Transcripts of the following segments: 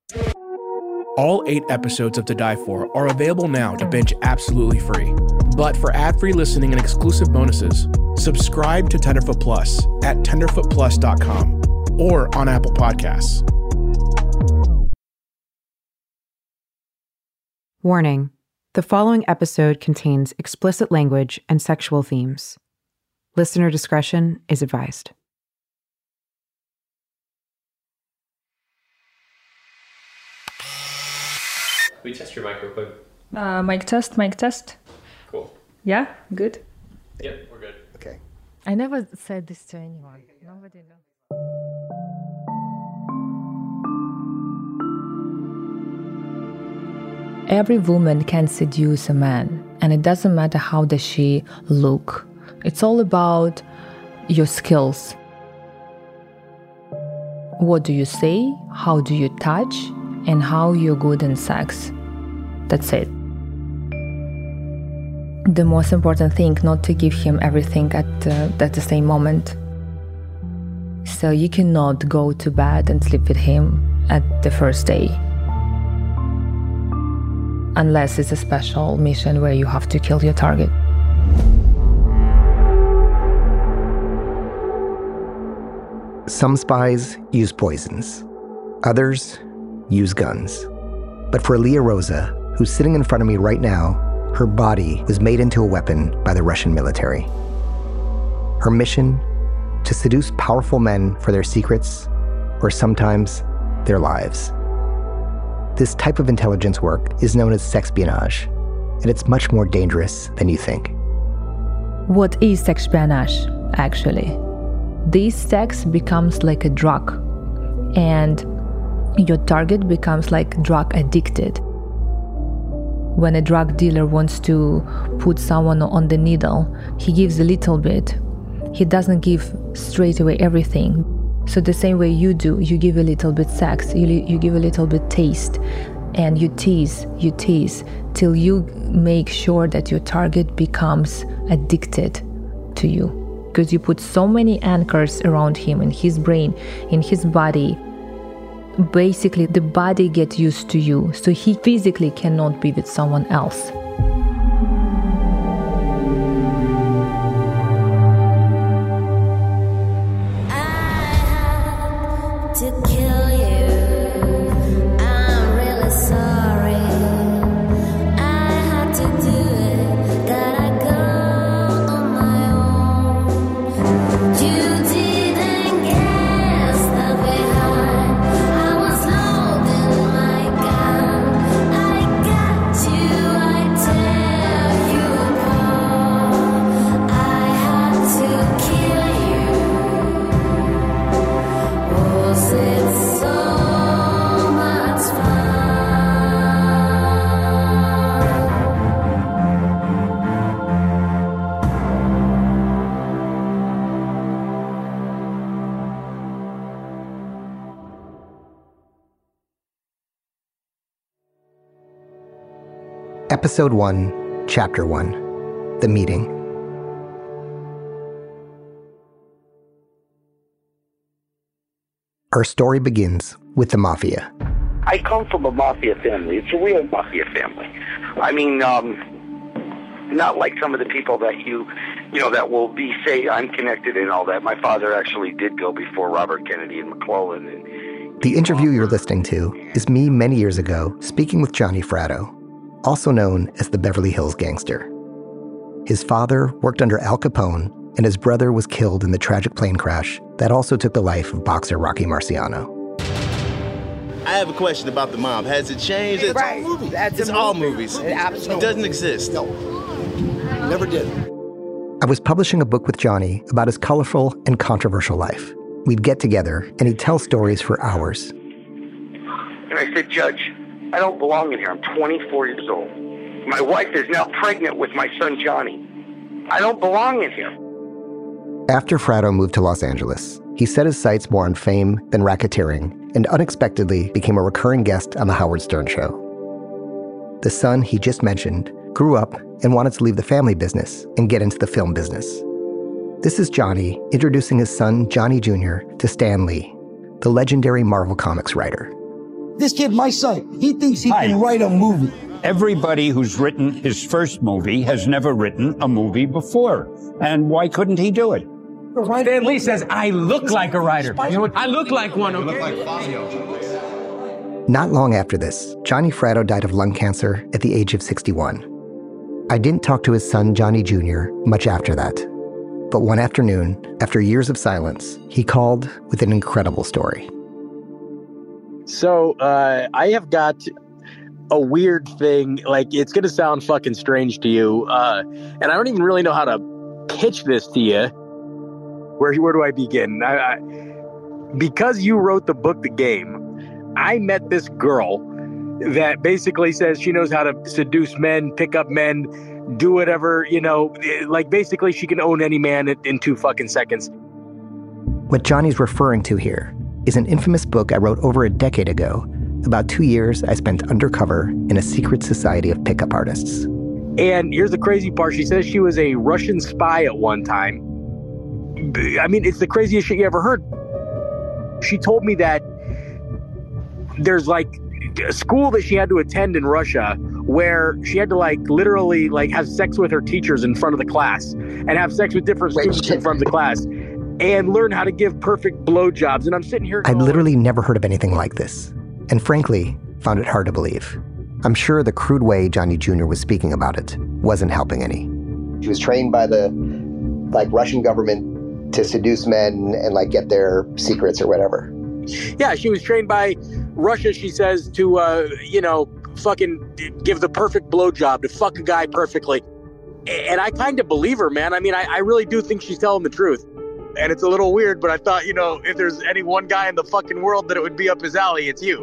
All 8 episodes of To Die For are available now to binge absolutely free. But for ad-free listening and exclusive bonuses, subscribe to Tenderfoot Plus at tenderfootplus.com or on Apple Podcasts. Warning: the following episode contains explicit language and sexual themes. Listener discretion is advised. We test your mic real quick. Mic test. Cool. Yeah, good. Yep, we're good. Okay. I never said this to anyone. Nobody knows. Every woman can seduce a man, and it doesn't matter how does she look. It's all about your skills. What do you say? How do you touch? And how you're good in sex. That's it. The most important thing, not to give him everything at the same moment. So you cannot go to bed and sleep with him at the first day. Unless it's a special mission where you have to kill your target. Some spies use poisons. Others use guns. But for Leah Rosa, who's sitting in front of me right now, her body was made into a weapon by the Russian military. Her mission? To seduce powerful men for their secrets, or sometimes their lives. This type of intelligence work is known as sexpionage, and it's much more dangerous than you think. What is sexpionage, actually? This sex becomes like a drug, and your target becomes like drug addicted. When a drug dealer wants to put someone on the needle, he gives a little bit. He doesn't give straight away everything. So the same way you do, you give a little bit sex, you give a little bit taste, and you tease till you make sure that your target becomes addicted to you. Because you put so many anchors around him, in his brain, in his body. Basically, the body gets used to you, so he physically cannot be with someone else. Episode 1, Chapter 1, The Meeting. Our story begins with the mafia. I come from a mafia family. It's a real mafia family. I mean, not like some of the people that that will say I'm connected and all that. My father actually did go before Robert Kennedy and McClellan. The interview you're listening to is me many years ago speaking with Johnny Fratto, also known as the Beverly Hills Gangster. His father worked under Al Capone, and his brother was killed in the tragic plane crash that also took the life of boxer Rocky Marciano. I have a question about the mob. Has it changed? It's right. all movies. That's it's all movies. Absolutely. It doesn't exist. No. Never did. I was publishing a book with Johnny about his colorful and controversial life. We'd get together, and he'd tell stories for hours. And I said, Judge, I don't belong in here. I'm 24 years old. My wife is now pregnant with my son, Johnny. I don't belong in here. After Fratto moved to Los Angeles, he set his sights more on fame than racketeering, and unexpectedly became a recurring guest on The Howard Stern Show. The son he just mentioned grew up and wanted to leave the family business and get into the film business. This is Johnny introducing his son, Johnny Jr., to Stan Lee, the legendary Marvel Comics writer. This kid, my son, he thinks he can write a movie. Everybody who's written his first movie has never written a movie before. And why couldn't he do it? Stan Lee says, I look like a writer. You know what? I look like one, okay? You look like Fazio. Not long after this, Johnny Fratto died of lung cancer at the age of 61. I didn't talk to his son, Johnny Jr., much after that. But one afternoon, after years of silence, he called with an incredible story. So, I have got a weird thing. Like, it's going to sound fucking strange to you. And I don't even really know how to pitch this to you. Where do I begin? Because you wrote the book, The Game, I met this girl that basically says she knows how to seduce men, pick up men, do whatever, you know, like basically she can own any man in 2 fucking seconds. What Johnny's referring to here is an infamous book I wrote over a decade ago about 2 years I spent undercover in a secret society of pickup artists. And here's the crazy part. She says she was a Russian spy at one time. I mean, it's the craziest shit you ever heard. She told me that there's like a school that she had to attend in Russia where she had to like literally like have sex with her teachers in front of the class and have sex with different students in front of the class and learn how to give perfect blowjobs. And I'm sitting here I'd literally never heard of anything like this, and frankly, found it hard to believe. I'm sure the crude way Johnny Jr. was speaking about it wasn't helping any. She was trained by the Russian government to seduce men and like get their secrets or whatever. Yeah, she was trained by Russia, she says, to, fucking give the perfect blowjob, to fuck a guy perfectly. And I kind of believe her, man. I mean, I really do think she's telling the truth. And it's a little weird, but I thought, if there's any one guy in the fucking world that it would be up his alley, it's you.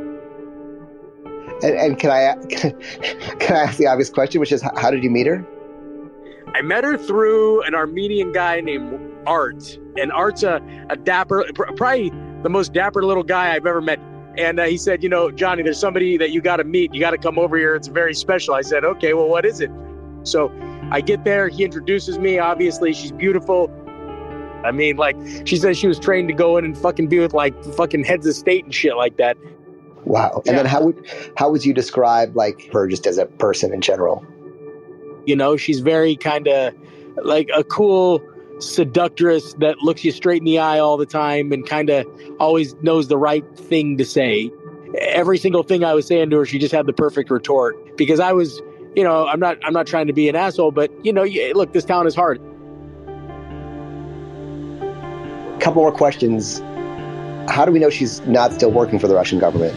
And can I ask the obvious question, which is, how did you meet her? I met her through an Armenian guy named Art. And Art's a dapper, probably the most dapper little guy I've ever met. And he said, Johnny, there's somebody that you got to meet. You got to come over here. It's very special. I said, okay, well, what is it? So I get there. He introduces me. Obviously, she's beautiful. I mean, like, she says she was trained to go in and fucking be with, like, fucking heads of state and shit like that. Wow. And then how would you describe, like, her just as a person in general? She's very kind of like a cool seductress that looks you straight in the eye all the time and kind of always knows the right thing to say. Every single thing I was saying to her, she just had the perfect retort. Because I was, I'm not trying to be an asshole, but, look, this town is hard. Couple more questions. How do we know she's not still working for the Russian government?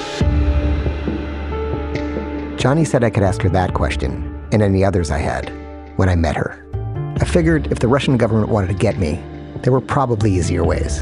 Johnny said I could ask her that question and any others I had when I met her. I figured if the Russian government wanted to get me, there were probably easier ways.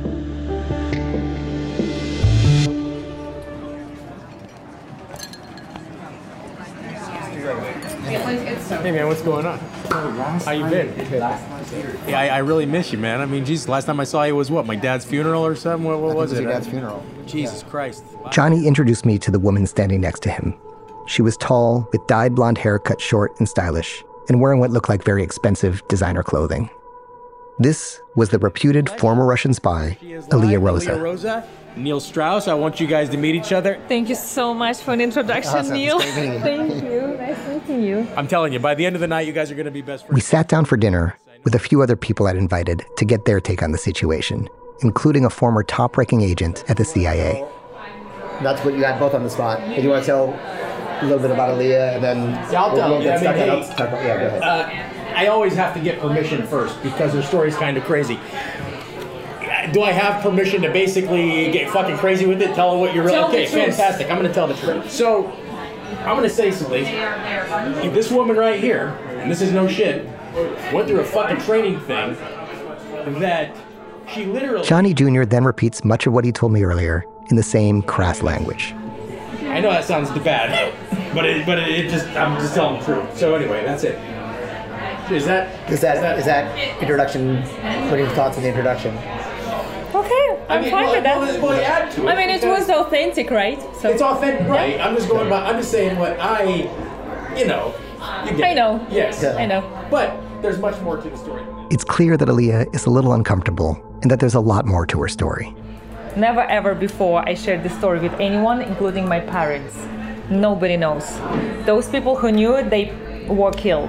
Hey man, what's going on? How you been? Yeah, I really miss you, man. I mean, Jesus, last time I saw you was what? My dad's funeral or something? What was it? Your dad's funeral. Jesus Christ. Johnny introduced me to the woman standing next to him. She was tall, with dyed blonde hair cut short and stylish, and wearing what looked like very expensive designer clothing. This was the reputed former Russian spy, Alia Rosa. Neil Strauss, I want you guys to meet each other. Thank you so much for the introduction, Awesome. Neil. Thank you. Nice meeting you. I'm telling you, by the end of the night, you guys are going to be best friends. We sat down for dinner with a few other people I'd invited to get their take on the situation, including a former top-ranking agent at the CIA. Not to put you guys both on the spot. Do you want to tell a little bit about Alia and then I'll tell you. go ahead. I always have to get permission first because her story's kind of crazy. Do I have permission to basically get fucking crazy with it? Tell her what you're really... Okay, fantastic. I'm going to tell the truth. So, I'm going to say something. This woman right here, and this is no shit, went through a fucking training thing that she literally... Johnny Jr. then repeats much of what he told me earlier in the same crass language. I know that sounds bad, but it just... I'm just telling the truth. So anyway, that's it. Is that introduction? What are your thoughts on the introduction? Okay, I'm fine with that. I mean, it was authentic, right? So it's authentic, right? I'm just saying what I know. I know. Yes. I know. But there's much more to the story. It's clear that Alia is a little uncomfortable and that there's a lot more to her story. Never ever before I shared this story with anyone, including my parents. Nobody knows. Those people who knew, they were killed.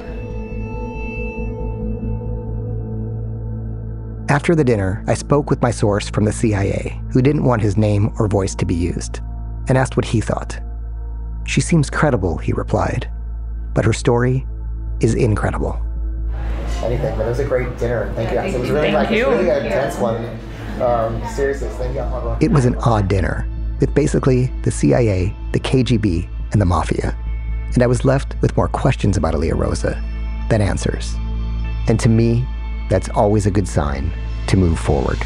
After the dinner, I spoke with my source from the CIA, who didn't want his name or voice to be used, and asked what he thought. She seems credible, he replied, but her story is incredible. Anything, but it was a great dinner. Thank you. It was really, really an intense one. Seriously, thank you. It was an odd dinner, with basically the CIA, the KGB, and the Mafia. And I was left with more questions about Alia Rosa than answers. And to me, that's always a good sign to move forward.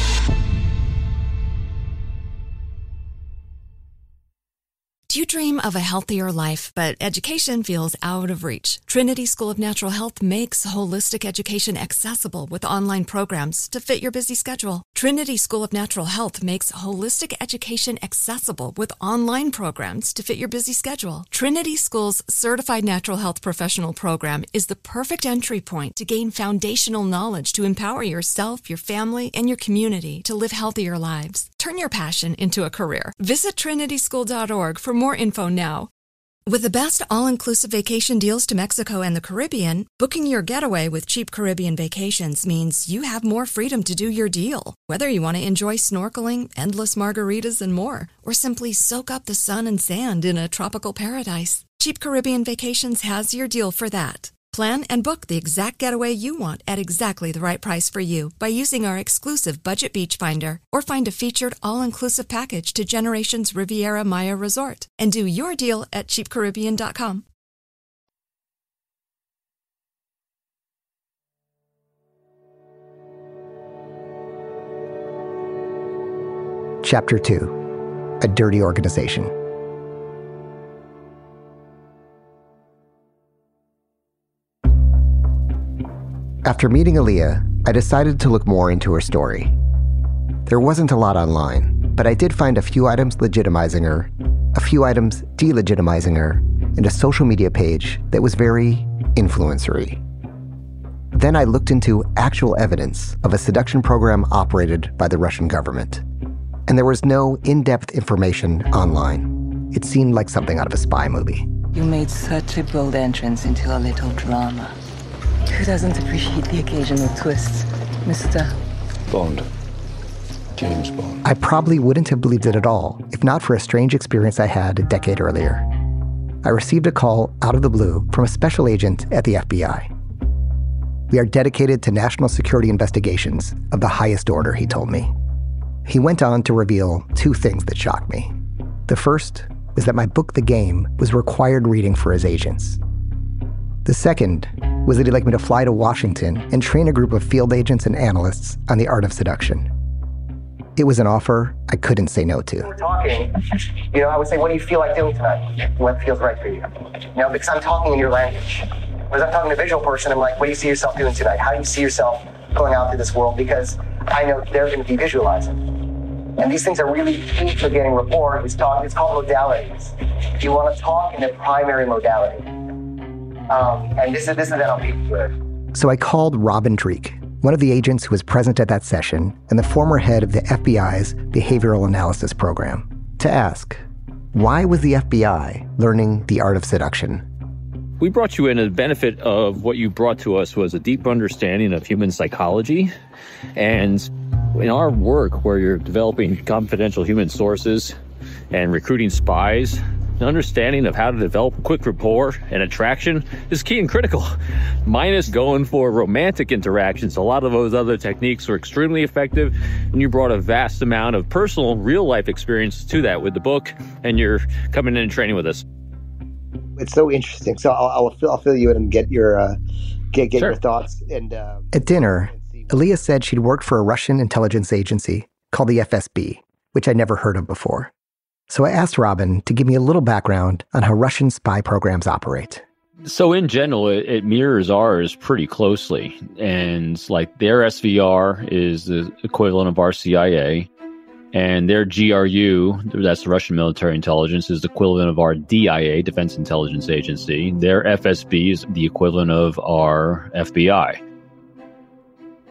Do you dream of a healthier life, but education feels out of reach? Trinity School of Natural Health makes holistic education accessible with online programs to fit your busy schedule. Trinity School of Natural Health makes holistic education accessible with online programs to fit your busy schedule. Trinity School's Certified Natural Health Professional Program is the perfect entry point to gain foundational knowledge to empower yourself, your family, and your community to live healthier lives. Turn your passion into a career. Visit trinityschool.org for more info now. With the best all-inclusive vacation deals to Mexico and the Caribbean, booking your getaway with Cheap Caribbean Vacations means you have more freedom to do your deal. Whether you want to enjoy snorkeling, endless margaritas, and more, or simply soak up the sun and sand in a tropical paradise, Cheap Caribbean Vacations has your deal for that. Plan and book the exact getaway you want at exactly the right price for you by using our exclusive Budget Beach Finder, or find a featured all-inclusive package to Generations Riviera Maya Resort and do your deal at cheapcaribbean.com. Chapter 2, A Dirty Organization. After meeting Alia, I decided to look more into her story. There wasn't a lot online, but I did find a few items legitimizing her, a few items delegitimizing her, and a social media page that was very influencery. Then I looked into actual evidence of a seduction program operated by the Russian government. And there was no in-depth information online. It seemed like something out of a spy movie. You made such a bold entrance into a little drama. Who doesn't appreciate the occasional twists, Mr. Bond. James Bond. I probably wouldn't have believed it at all if not for a strange experience I had a decade earlier. I received a call out of the blue from a special agent at the FBI. We are dedicated to national security investigations of the highest order, he told me. He went on to reveal two things that shocked me. The first was that my book, The Game, was required reading for his agents. The second was that he'd like me to fly to Washington and train a group of field agents and analysts on the art of seduction. It was an offer I couldn't say no to. We're talking, I would say, what do you feel like doing tonight? What feels right for you? Because I'm talking in your language. Whereas I'm talking to a visual person, I'm like, what do you see yourself doing tonight? How do you see yourself going out through this world? Because I know they're going to be visualizing. And these things are really key for getting rapport. It's called modalities. You want to talk in the primary modality. And this is that I'll be with. So I called Robin Dreek, one of the agents who was present at that session and the former head of the FBI's Behavioral Analysis Program, to ask, why was the FBI learning the art of seduction? We brought you in, and the benefit of what you brought to us was a deep understanding of human psychology. And in our work, where you're developing confidential human sources and recruiting spies, the understanding of how to develop quick rapport and attraction is key and critical. Minus going for romantic interactions, a lot of those other techniques were extremely effective, and you brought a vast amount of personal, real-life experience to that with the book, and you're coming in and training with us. It's so interesting. So I'll fill you in and get your your thoughts. And at dinner, Alia said she'd worked for a Russian intelligence agency called the FSB, which I'd never heard of before. So I asked Robin to give me a little background on how Russian spy programs operate. So in general, it mirrors ours pretty closely. And like their SVR is the equivalent of our CIA. And their GRU, that's the Russian military intelligence, is the equivalent of our DIA, Defense Intelligence Agency. Their FSB is the equivalent of our FBI.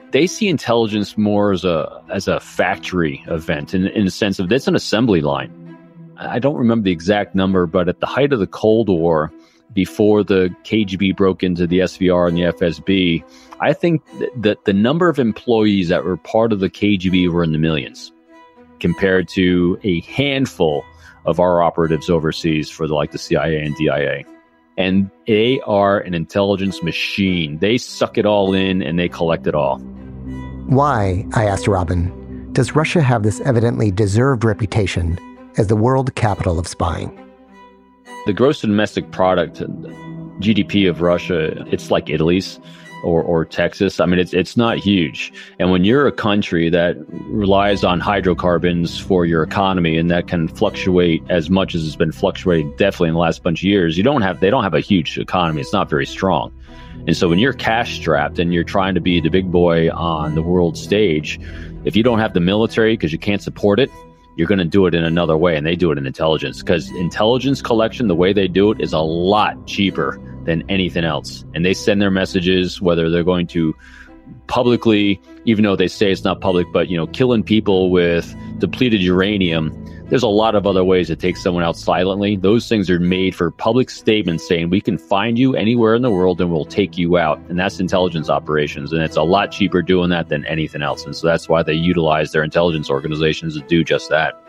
they see intelligence more as a factory event in the sense of it's an assembly line. I don't remember the exact number, but at the height of the Cold War, before the KGB broke into the SVR and the FSB, I think that the number of employees that were part of the KGB were in the millions compared to a handful of our operatives overseas for the CIA and DIA. And they are an intelligence machine. They suck it all in and they collect it all. Why, I asked Robin, does Russia have this evidently deserved reputation as the world capital of spying? The gross domestic product, GDP of Russia, it's like Italy's or Texas. I mean, it's not huge. And when you're a country that relies on hydrocarbons for your economy and that can fluctuate as much as it's been fluctuating definitely in the last bunch of years, they don't have a huge economy. It's not very strong. And so when you're cash strapped and you're trying to be the big boy on the world stage, if you don't have the military because you can't support it, you're going to do it in another way. And they do it in intelligence, because intelligence collection, the way they do it is a lot cheaper than anything else. And they send their messages, whether they're going to publicly, even though they say it's not public, but, killing people with depleted uranium. There's a lot of other ways to take someone out silently. Those things are made for public statements saying we can find you anywhere in the world and we'll take you out. And that's intelligence operations. And it's a lot cheaper doing that than anything else. And so that's why they utilize their intelligence organizations to do just that.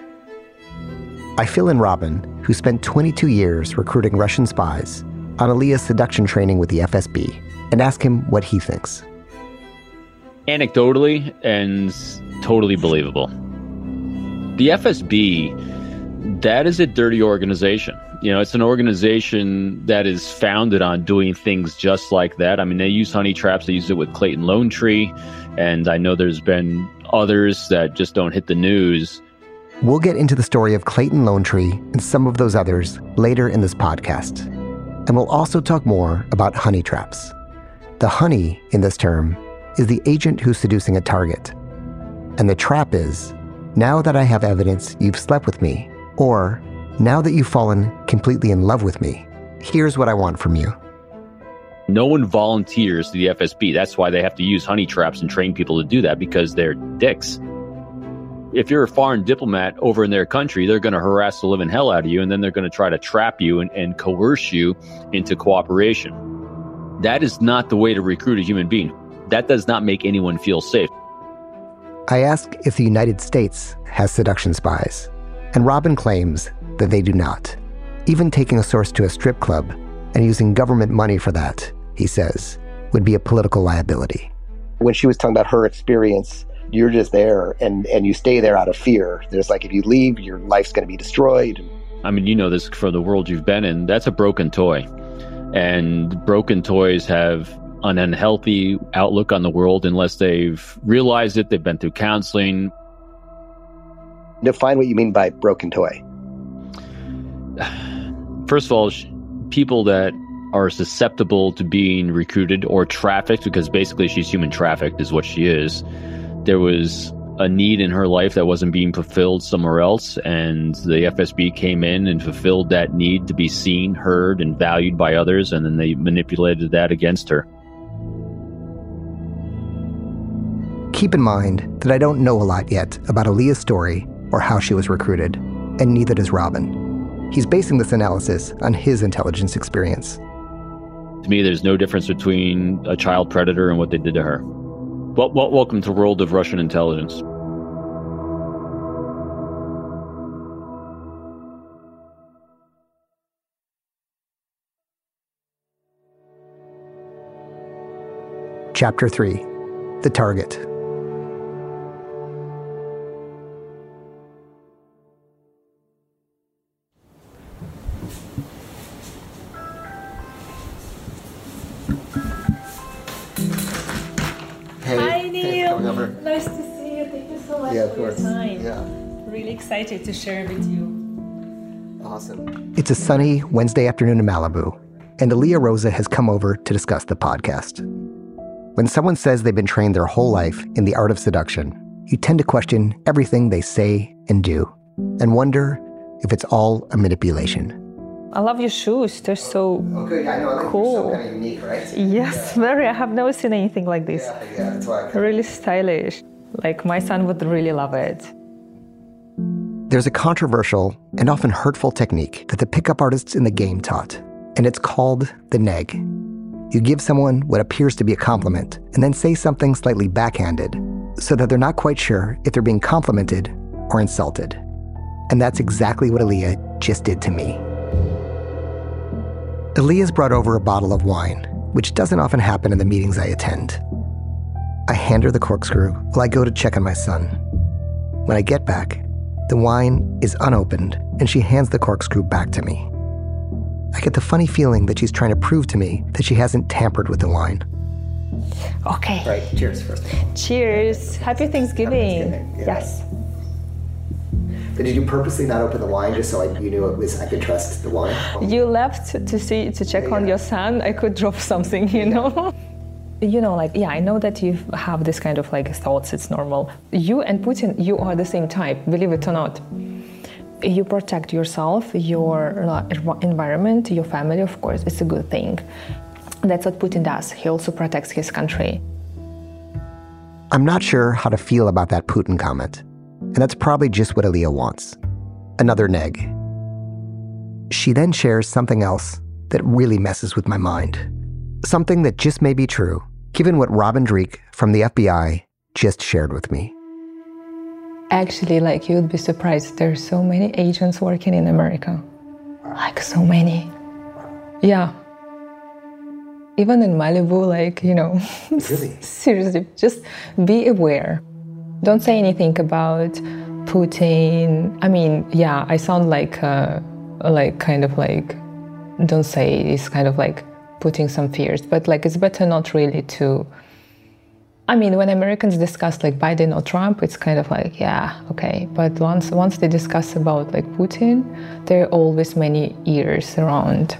I fill in Robin, who spent 22 years recruiting Russian spies, on Aaliyah's seduction training with the FSB, and ask him what he thinks. Anecdotally and totally believable. The FSB, that is a dirty organization. It's an organization that is founded on doing things just like that. I mean, they use honey traps. They use it with Clayton Lone Tree. And I know there's been others that just don't hit the news. We'll get into the story of Clayton Lone Tree and some of those others later in this podcast. And we'll also talk more about honey traps. The honey, in this term, is the agent who's seducing a target. And the trap is, now that I have evidence you've slept with me, or now that you've fallen completely in love with me, here's what I want from you. No one volunteers to the FSB. That's why they have to use honey traps and train people to do that, because they're dicks. If you're a foreign diplomat over in their country, they're going to harass the living hell out of you, and then they're going to try to trap you and coerce you into cooperation. That is not the way to recruit a human being. That does not make anyone feel safe. I ask if the United States has seduction spies, and Robin claims that they do not. Even taking a source to a strip club and using government money for that, he says, would be a political liability. When she was talking about her experience, you're just there and you stay there out of fear. There's if you leave, your life's going to be destroyed. I mean, this from the world you've been in. That's a broken toy. And broken toys have an unhealthy outlook on the world unless they've realized it, they've been through counseling. Define what you mean by broken toy. First of all, people that are susceptible to being recruited or trafficked, because basically she's human trafficked is what she is. There was a need in her life that wasn't being fulfilled somewhere else, and the FSB came in and fulfilled that need to be seen, heard, and valued by others, and then they manipulated that against her. Keep in mind that I don't know a lot yet about Aaliyah's story or how she was recruited, and neither does Robin. He's basing this analysis on his intelligence experience. To me, there's no difference between a child predator and what they did to her. Welcome to the world of Russian intelligence. Chapter 3, The Target. Hi, Neil. Nice to see you. Thank you so much for your time. Yeah. Really excited to share with you. Awesome. It's a sunny Wednesday afternoon in Malibu, and Aaliyah Rosa has come over to discuss the podcast. When someone says they've been trained their whole life in the art of seduction, you tend to question everything they say and do, and wonder if it's all a manipulation. I love your shoes. They're so I know. cool. So kind of unique, right? Yes, very. I have never seen anything like this. Yeah, that's why. Really stylish. Like, my son would really love it. There's a controversial and often hurtful technique that the pickup artists in the game taught, and it's called the neg. You give someone what appears to be a compliment and then say something slightly backhanded so that they're not quite sure if they're being complimented or insulted. And that's exactly what Aaliyah just did to me. Aaliyah's brought over a bottle of wine, which doesn't often happen in the meetings I attend. I hand her the corkscrew while I go to check on my son. When I get back, the wine is unopened and she hands the corkscrew back to me. I get the funny feeling that she's trying to prove to me that she hasn't tampered with the wine. Okay. Right, cheers first. Cheers. Happy Thanksgiving. Yeah. Yes. But did you purposely not open the wine just so you knew I could trust the wine? You left to check on your son. I could drop something, you know? You know, like, yeah, I know that you have this kind of like thoughts, it's normal. You and Putin, you are the same type, believe it or not. You protect yourself, your environment, your family, of course, it's a good thing. That's what Putin does. He also protects his country. I'm not sure how to feel about that Putin comment. And that's probably just what Aaliyah wants. Another neg. She then shares something else that really messes with my mind. Something that just may be true, given what Robin Dreeke from the FBI just shared with me. Actually, like, you'd be surprised. There's so many agents working in America. Like, so many. Yeah. Even in Malibu, like, you know. Really? Seriously, just be aware. Don't say anything about Putin. I mean, yeah, I sound like kind of like, don't say it's kind of like putting some fears, but like, it's better not really to. I mean, when Americans discuss like Biden or Trump, it's kind of like, yeah, okay. But once they discuss about like Putin, there are always many ears around.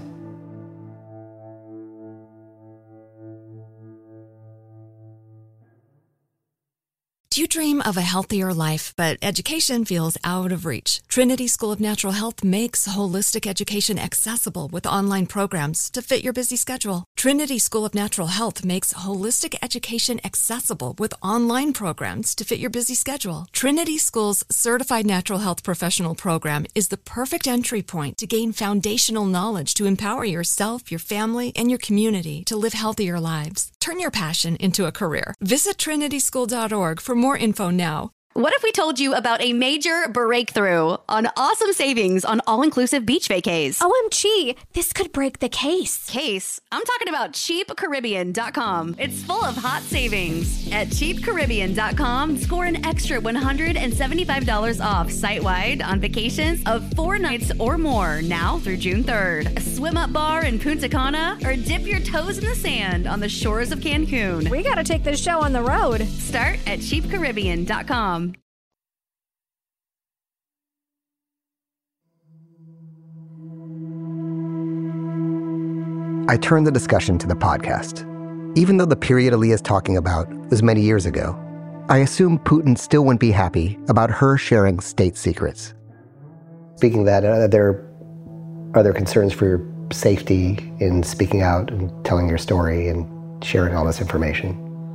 Do you dream of a healthier life, but education feels out of reach? Trinity School of Natural Health makes holistic education accessible with online programs to fit your busy schedule. Trinity School of Natural Health makes holistic education accessible with online programs to fit your busy schedule. Trinity School's Certified Natural Health Professional Program is the perfect entry point to gain foundational knowledge to empower yourself, your family, and your community to live healthier lives. Turn your passion into a career. Visit trinityschool.org for more info now. What if we told you about a major breakthrough on awesome savings on all-inclusive beach vacays? OMG, this could break the case. Case? I'm talking about CheapCaribbean.com. It's full of hot savings. At CheapCaribbean.com, score an extra $175 off site-wide on vacations of 4 nights or more now through June 3rd. A swim-up bar in Punta Cana, or dip your toes in the sand on the shores of Cancun. We gotta take this show on the road. Start at CheapCaribbean.com. I turned the discussion to the podcast. Even though the period Aaliyah is talking about was many years ago, I assume Putin still wouldn't be happy about her sharing state secrets. Speaking of that, are there concerns for your safety in speaking out and telling your story and sharing all this information?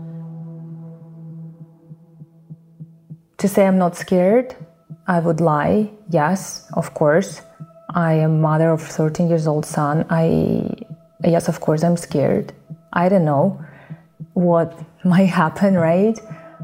To say I'm not scared, I would lie. Yes, of course. I am mother of a 13-year-old son. Yes, of course, I'm scared. I don't know what might happen, right?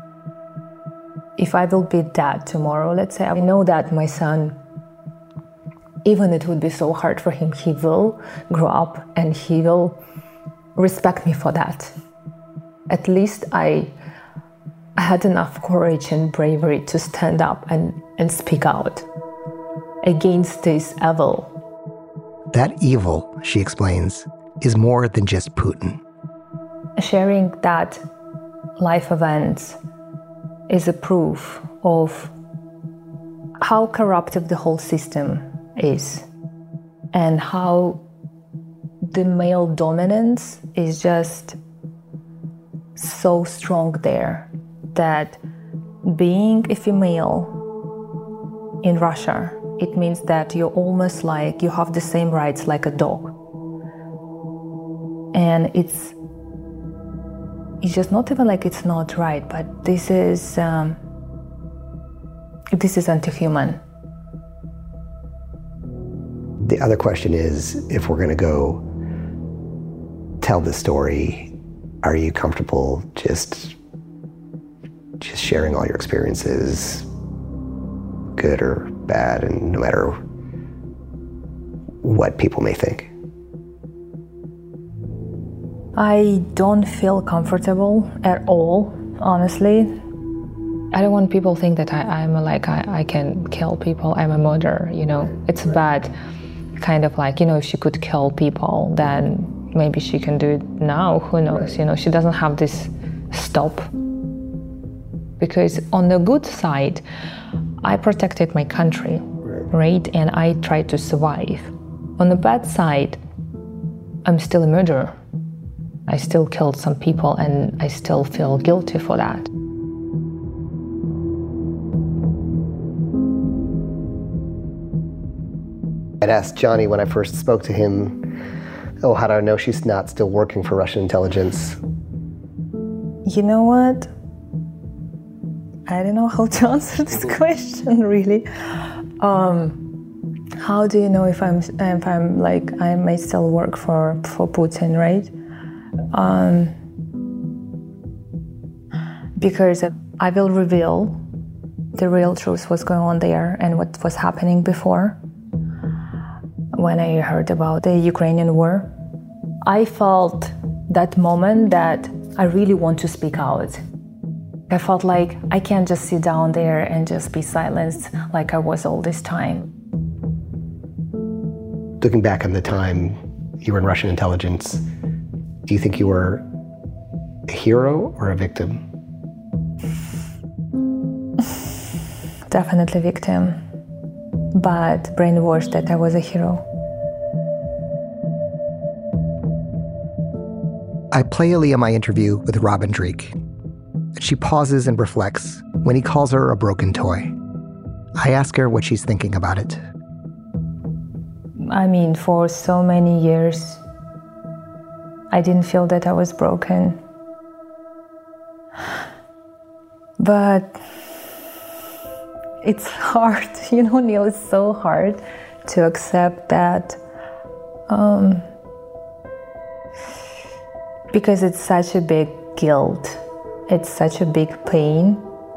If I will be dead tomorrow, let's say, I know that my son, even it would be so hard for him, he will grow up and he will respect me for that. At least I had enough courage and bravery to stand up and speak out against this evil. That evil, she explains, is more than just Putin. Sharing that life events is a proof of how corruptive the whole system is and how the male dominance is just so strong there that being a female in Russia it means that you're almost like you have the same rights like a dog. And it's just not even like it's not right, but this is anti-human. The other question is, if we're going to go tell the story, are you comfortable just sharing all your experiences, good or bad, and no matter what people may think? I don't feel comfortable at all, honestly. I don't want people to think that I can kill people, I'm a murderer, It's bad, kind of like, if she could kill people, then maybe she can do it now, who knows, She doesn't have this stop. Because on the good side, I protected my country, right? And I tried to survive. On the bad side, I'm still a murderer. I still killed some people and I still feel guilty for that. I'd asked Johnny when I first spoke to him, how do I know she's not still working for Russian intelligence? You know what? I don't know how to answer this question, really. How do you know if I may still work for Putin, right? Because I will reveal the real truth, what's going on there and what was happening before. When I heard about the Ukrainian war, I felt that moment that I really want to speak out. I felt like I can't just sit down there and just be silenced like I was all this time. Looking back on the time you were in Russian intelligence, do you think you were a hero or a victim? Definitely victim, but brainwashed that I was a hero. I play Aaliyah my interview with Robin Dreeke. She pauses and reflects when he calls her a broken toy. I ask her what she's thinking about it. I mean, for so many years, I didn't feel that I was broken. But it's hard, Neil, it's so hard to accept that. Because it's such a big guilt. It's such a big pain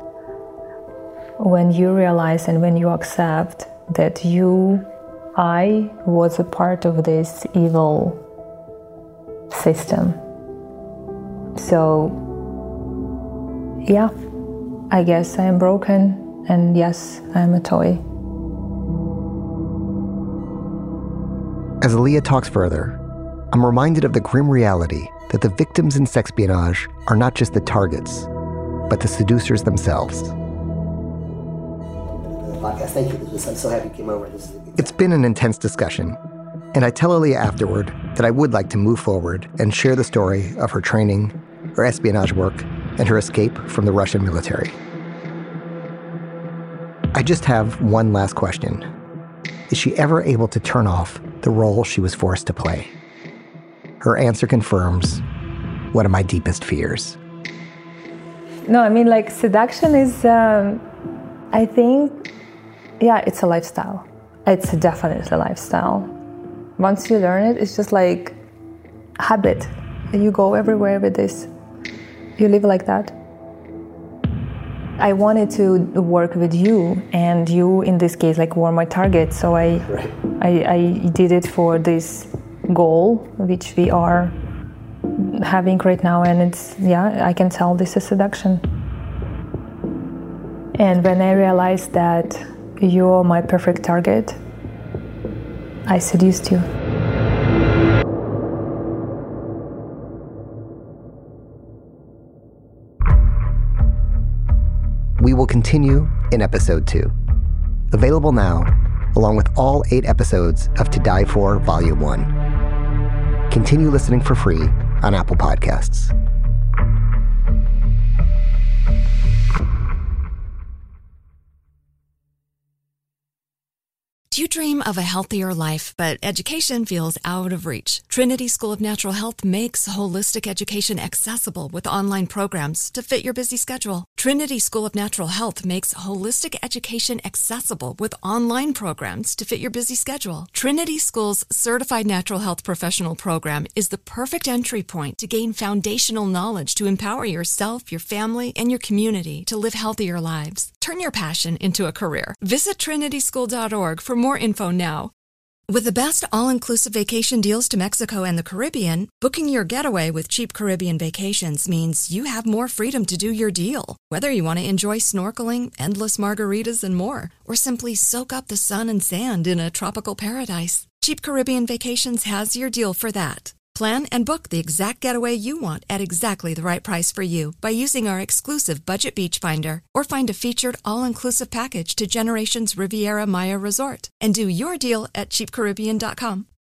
when you realize and when you accept that I was a part of this evil system. So, yeah, I guess I am broken, and yes, I am a toy. As Aaliyah talks further, I'm reminded of the grim reality that the victims in sexpionage are not just the targets, but the seducers themselves. Podcast. Thank you. I'm so happy you came over. It's been an intense discussion, and I tell Aaliyah afterward that I would like to move forward and share the story of her training, her espionage work, and her escape from the Russian military. I just have one last question. Is she ever able to turn off the role she was forced to play? Her answer confirms one of my deepest fears. No, I mean, seduction is, I think, it's a lifestyle. It's definitely a lifestyle. Once you learn it, it's just like habit. You go everywhere with this. You live like that. I wanted to work with you, and you, in this case, were my target. So I did it for this goal, which we are having right now, and it's, I can tell this is seduction. And when I realized that you're my perfect target, I seduced you. We will continue in episode 2. Available now, along with all 8 episodes of To Die For Volume 1. Continue listening for free on Apple Podcasts. Do you dream of a healthier life, but education feels out of reach? Trinity School of Natural Health makes holistic education accessible with online programs to fit your busy schedule. Trinity School of Natural Health makes holistic education accessible with online programs to fit your busy schedule. Trinity School's Certified Natural Health Professional Program is the perfect entry point to gain foundational knowledge to empower yourself, your family, and your community to live healthier lives. Turn your passion into a career. Visit trinityschool.org for more info now. With the best all-inclusive vacation deals to Mexico and the Caribbean, booking your getaway with Cheap Caribbean Vacations means you have more freedom to do your deal. Whether you want to enjoy snorkeling, endless margaritas, and more, or simply soak up the sun and sand in a tropical paradise, Cheap Caribbean Vacations has your deal for that. Plan and book the exact getaway you want at exactly the right price for you by using our exclusive Budget Beach Finder, or find a featured all-inclusive package to Generations Riviera Maya Resort and do your deal at cheapcaribbean.com.